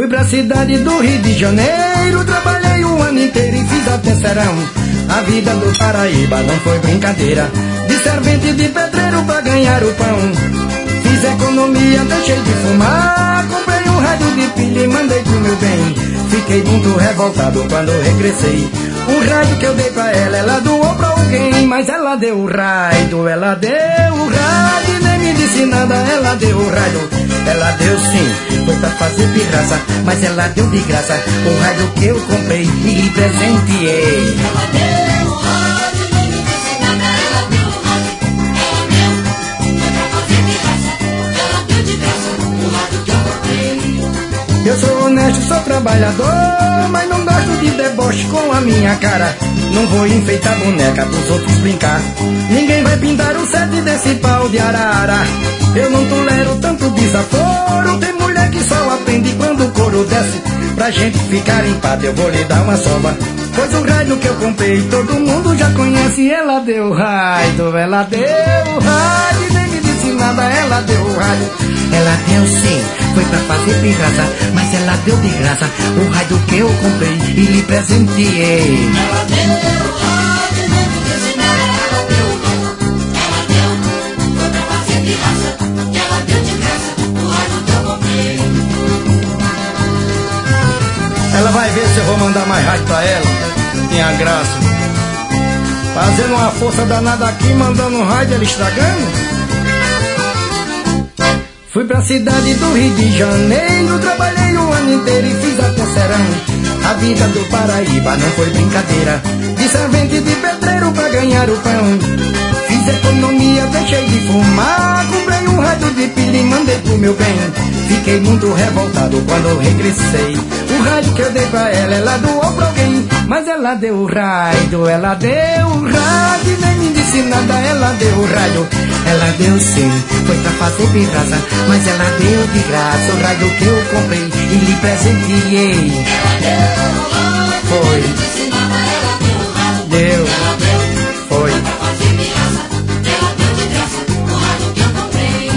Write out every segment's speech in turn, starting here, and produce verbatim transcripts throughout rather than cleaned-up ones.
Fui pra cidade do Rio de Janeiro, trabalhei o ano inteiro e fiz até serão. A vida do Paraíba não foi brincadeira, de servente de pedreiro pra ganhar o pão. Fiz economia, deixei de fumar, comprei um rádio de pilha e mandei pro meu bem. Fiquei muito revoltado quando regressei. O rádio que eu dei pra ela, ela doou pra alguém, mas ela deu o rádio, ela deu o rádio e nem me disse nada, ela deu o rádio. Ela deu sim, foi pra fazer pirraça, mas ela deu de graça o rádio que eu comprei e lhe presenteei. Ela deu o rádio e nem me disse nada, ela deu o rádio, ela deu, foi pra fazer pirraça, ela deu de graça o rádio que eu comprei. Eu sou honesto, sou trabalhador, mas não gosto de deboche com a minha cara. Não vou enfeitar boneca pros outros brincar. Ninguém vai pintar o sete desse pau de arara. Eu não tolero tanto desaforo. Tem mulher que só aprende quando o couro desce. Pra gente ficar em paz eu vou lhe dar uma sova. Pois o rádio que eu comprei todo mundo já conhece. Ela deu o rádio, ela deu o rádio, nem me disse nada, ela deu o rádio. Ela deu sim, foi pra fazer pirraça, mas ela deu de graça o rádio que eu comprei e lhe presenteei. Ela deu o rádio e nem me disse nada, ela deu o rádio, ela deu, foi pra fazer pirraça, ela deu de graça o rádio que eu comprei. Ela vai ver se eu vou mandar mais rádio pra ela. Tinha graça. Fazendo uma força danada aqui, mandando um rádio, ela estragando. Fui pra cidade do Rio de Janeiro, trabalhei o ano inteiro e fiz até serão. A vida do Paraíba não foi brincadeira, de servente de pedreiro pra ganhar o pão. Fiz economia, deixei de fumar, comprei um rádio de pilha e mandei pro meu bem. Fiquei muito revoltado quando regressei. O rádio que eu dei pra ela, ela doou pra alguém, mas ela deu o rádio, ela deu o rádio e nem me disse nada, ela deu o rádio. Ela deu sim, foi pra fazer pirraça, mas ela deu de graça o rádio que eu comprei e lhe presenteei. Ela deu o rádio, foi, nem me disse nada, ela deu o rádio, deu, ela deu, foi, pra fazer pirraça, ela deu de graça o rádio que eu comprei.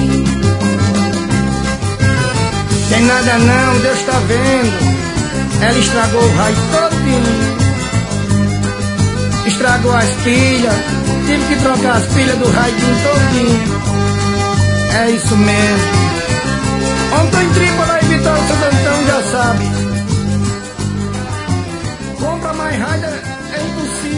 tem nada não, Deus tá vendo. Ela estragou o rádio todinho, estragou as pilhas, tive que trocar as pilhas do rádio todinho. É isso mesmo. Ontem em Trípola e Vitória Santo Antão já sabe. Compra mais rádio é impossível.